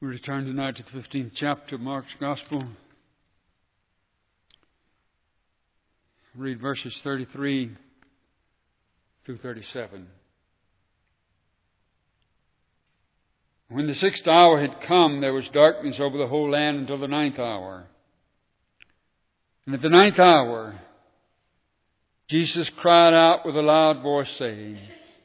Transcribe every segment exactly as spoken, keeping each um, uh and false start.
We return tonight to the fifteenth chapter of Mark's Gospel. Read verses thirty-three through thirty-seven. When the sixth hour had come, there was darkness over the whole land until the ninth hour. And at the ninth hour, Jesus cried out with a loud voice, saying,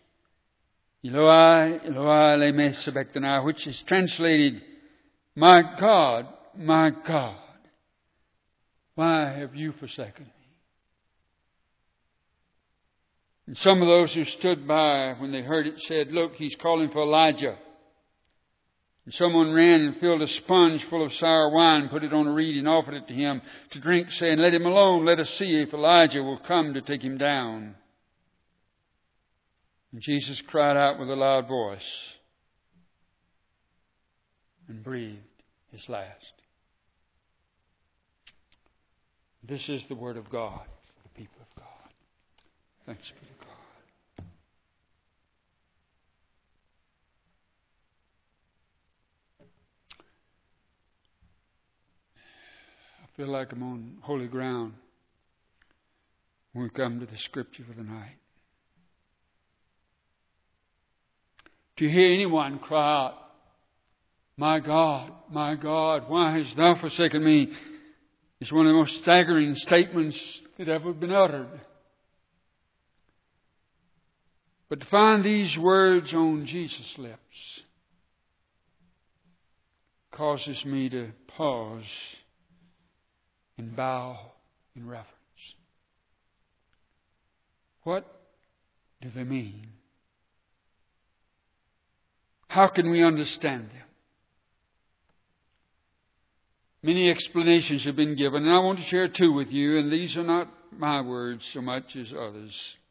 Eloi, Eloi, lema sabachthani, which is translated, My God, my God, why have you forsaken me? And some of those who stood by when they heard it said, Look, he's calling for Elijah. And someone ran and filled a sponge full of sour wine, put it on a reed and offered it to him to drink, saying, Let him alone, let us see if Elijah will come to take him down. And Jesus cried out with a loud voice and breathed his last. This is the word of God for the people of God. Thanks be to God. I feel like I'm on holy ground when we come to the Scripture for the night. To hear anyone cry out, My God, my God, why hast thou forsaken me? Is one of the most staggering statements that ever been uttered. But to find these words on Jesus' lips causes me to pause and bow in reverence. What do they mean? How can we understand them? Many explanations have been given, and I want to share two with you, and these are not my words so much as others.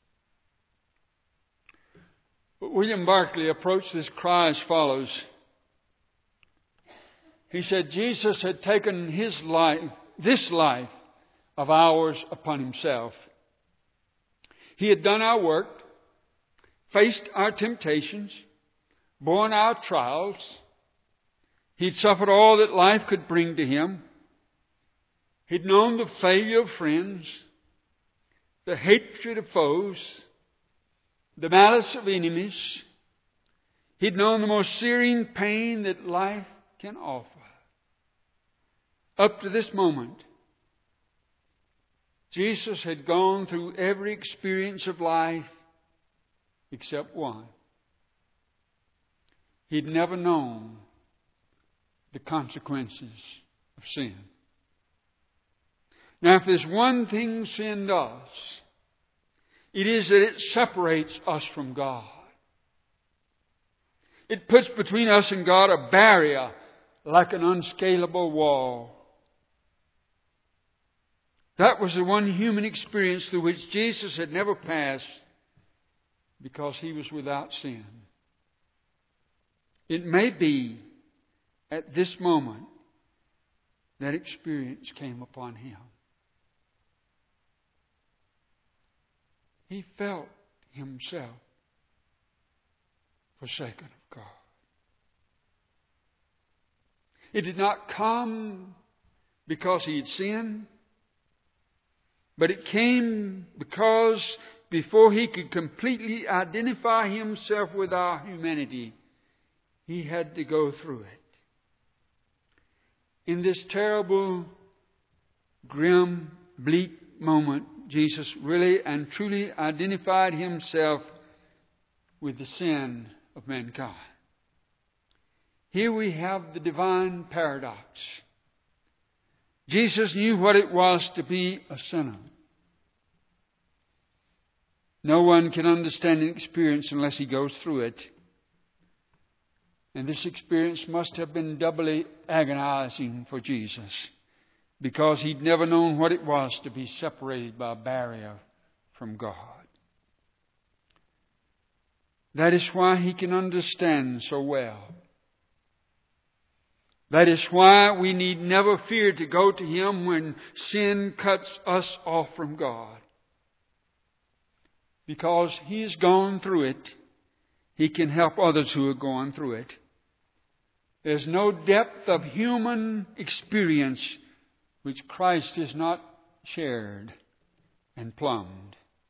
But William Barclay approached this cry as follows. He said Jesus had taken his life, this life of ours upon himself. He had done our work, faced our temptations, borne our trials. He'd suffered all that life could bring to him. He'd known the failure of friends, the hatred of foes, the malice of enemies. He'd known the most searing pain that life can offer. Up to this moment, Jesus had gone through every experience of life except one. He'd never known the consequences of sin. Now, if there's one thing sin does, it is that it separates us from God. It puts between us and God a barrier like an unscalable wall. That was the one human experience through which Jesus had never passed because he was without sin. It may be at this moment that experience came upon him. He felt himself forsaken of God. It did not come because he had sinned, but it came because before he could completely identify himself with our humanity, he had to go through it. In this terrible, grim, bleak moment, Jesus really and truly identified himself with the sin of mankind. Here we have the divine paradox. Jesus knew what it was to be a sinner. No one can understand an experience unless he goes through it. And this experience must have been doubly agonizing for Jesus because he'd never known what it was to be separated by a barrier from God. That is why he can understand so well. That is why we need never fear to go to him when sin cuts us off from God. Because he has gone through it, he can help others who are going through it. There's no depth of human experience which Christ has not shared and plumbed.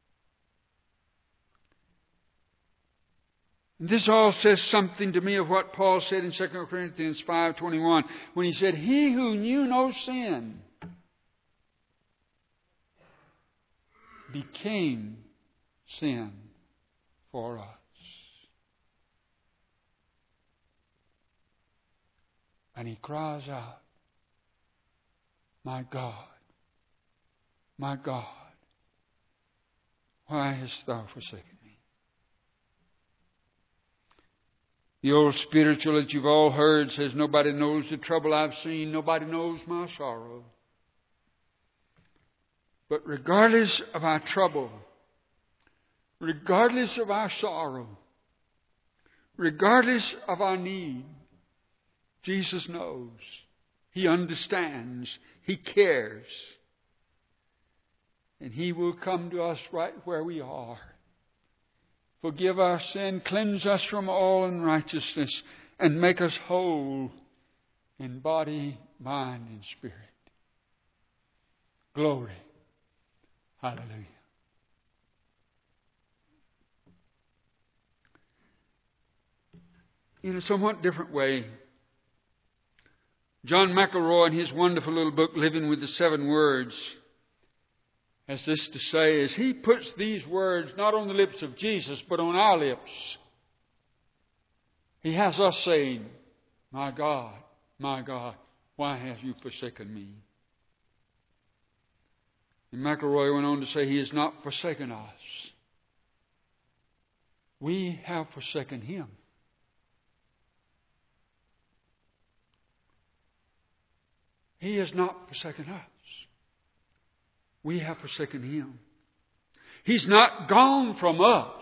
And this all says something to me of what Paul said in Second Corinthians five twenty-one when he said, He who knew no sin became sin for us. And he cries out, My God, my God, why hast thou forsaken me? The old spiritual that you've all heard says, nobody knows the trouble I've seen, nobody knows my sorrow. But regardless of our trouble, regardless of our sorrow, regardless of our need, Jesus knows. He understands. He cares. And He will come to us right where we are. Forgive our sin, cleanse us from all unrighteousness, and make us whole in body, mind, and spirit. Glory. Hallelujah. In a somewhat different way, John McElroy, in his wonderful little book, Living with the Seven Words, has this to say, as he puts these words not on the lips of Jesus, but on our lips. He has us saying, My God, my God, why have you forsaken me? And McElroy went on to say, He has not forsaken us. We have forsaken Him. He has not forsaken us. We have forsaken Him. He's not gone from us.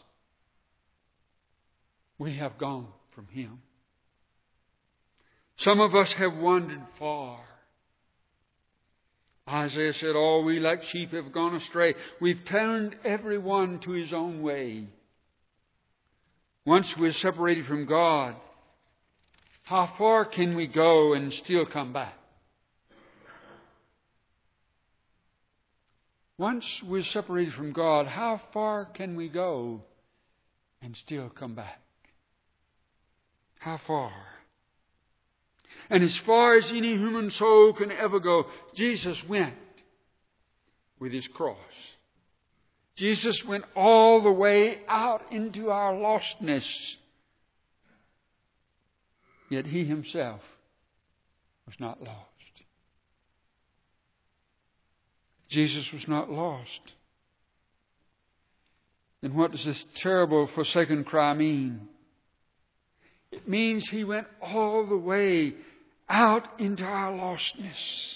We have gone from Him. Some of us have wandered far. Isaiah said, All we like sheep have gone astray. We've turned everyone to his own way. Once we're separated from God, how far can we go and still come back? Once we're separated from God, how far can we go and still come back? How far? And as far as any human soul can ever go, Jesus went with His cross. Jesus went all the way out into our lostness. Yet He Himself was not lost. Jesus was not lost. Then what does this terrible forsaken cry mean? It means He went all the way out into our lostness.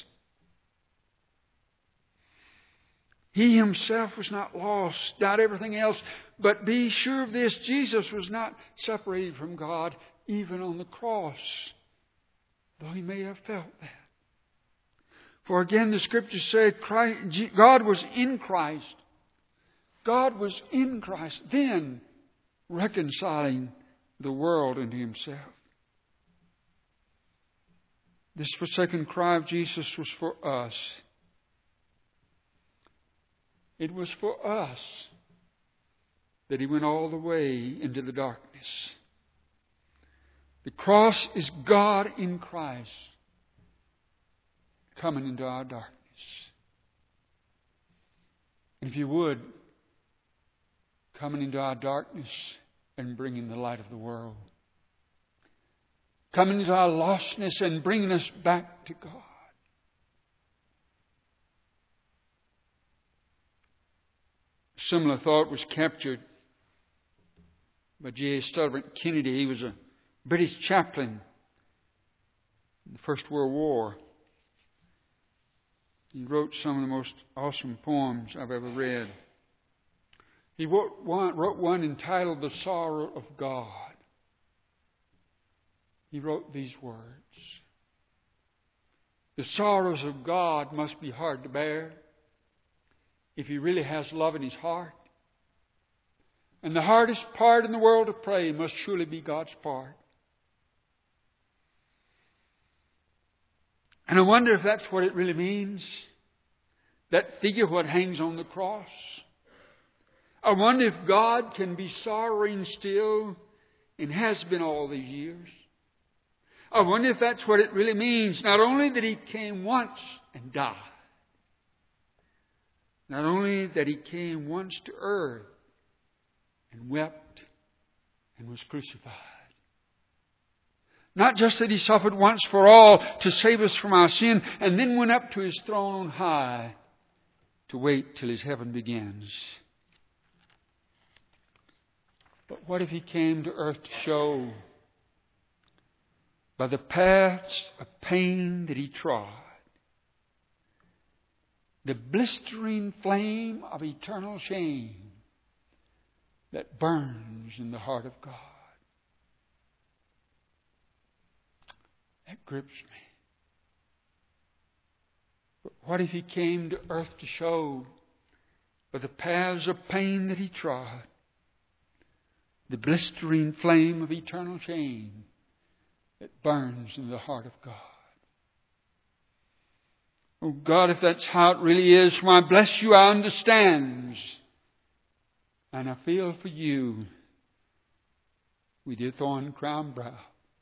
He Himself was not lost, not everything else. But be sure of this, Jesus was not separated from God even on the cross, though He may have felt that. For again, the Scriptures say Christ, God was in Christ. God was in Christ, then reconciling the world unto Himself. This forsaken cry of Jesus was for us. It was for us that He went all the way into the darkness. The cross is God in Christ coming into our darkness. And if you would, coming into our darkness and bringing the light of the world. Coming into our lostness and bringing us back to God. A similar thought was captured by J A Stubart Kennedy. He was a British chaplain in the First World War. He wrote some of the most awesome poems I've ever read. He wrote one, wrote one entitled The Sorrow of God. He wrote these words. The sorrows of God must be hard to bear if He really has love in His heart. And the hardest part in the world to pray must surely be God's part. And I wonder if that's what it really means. That figure what hangs on the cross. I wonder if God can be sorrowing still and has been all these years. I wonder if that's what it really means. Not only that He came once and died. Not only that He came once to earth and wept and was crucified. Not just that He suffered once for all to save us from our sin and then went up to His throne on high to wait till His heaven begins. But what if He came to earth to show by the paths of pain that He trod the blistering flame of eternal shame that burns in the heart of God? That grips me. But what if He came to earth to show by the paths of pain that He trod the blistering flame of eternal shame that burns in the heart of God? Oh God, if that's how it really is, why bless You, I understand. And I feel for You with Your thorn crowned brow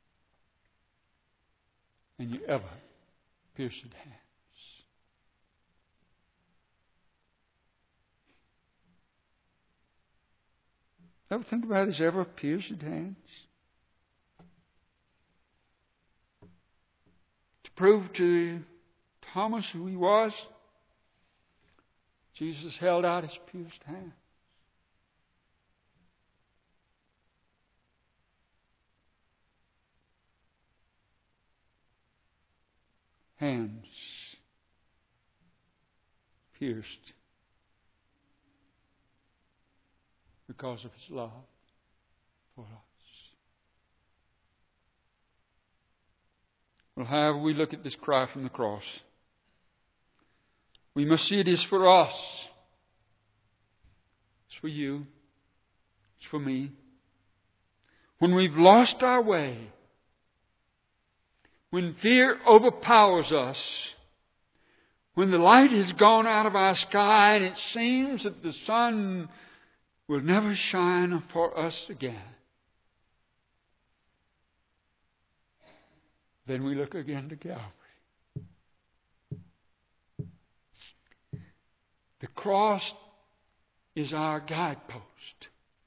and Your ever pierced hands. Ever think about His ever pierced hands? To prove to Thomas who He was, Jesus held out His pierced hands. Hands pierced because of His love for us. Well, however we look at this cry from the cross, we must see it is for us. It's for you. It's for me. When we've lost our way, when fear overpowers us, when the light has gone out of our sky and it seems that the sun will never shine for us again, then we look again to Calvary. The cross is our guidepost.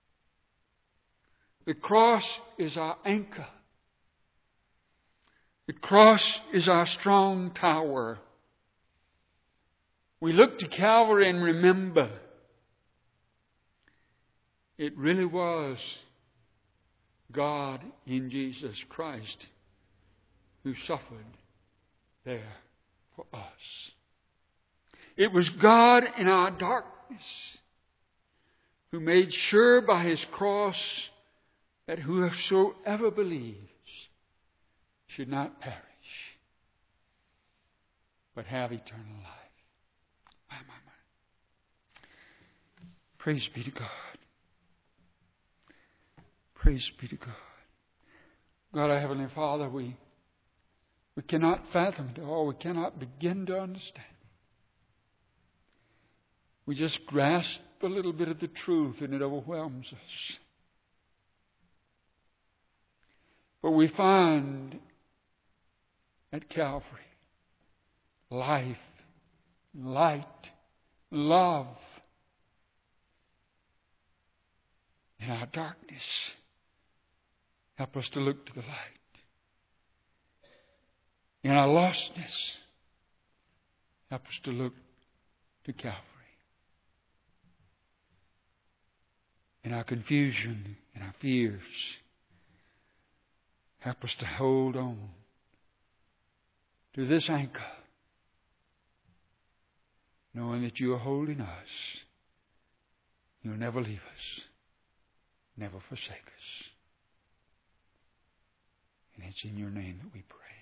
The cross is our anchor. The cross is our strong tower. We look to Calvary and remember it really was God in Jesus Christ who suffered there for us. It was God in our darkness who made sure by His cross that whosoever believes should not perish, but have eternal life. My, my, my. Praise be to God. Praise be to God. God, our Heavenly Father, we, we cannot fathom it all. We cannot begin to understand. We just grasp a little bit of the truth and it overwhelms us. But we find at Calvary life, light, love in our darkness. Help us to look to the light. In our lostness, help us to look to Calvary. In our confusion, in our fears, help us to hold on to this anchor, knowing that You are holding us. You'll never leave us, never forsake us. And it's in Your name that we pray.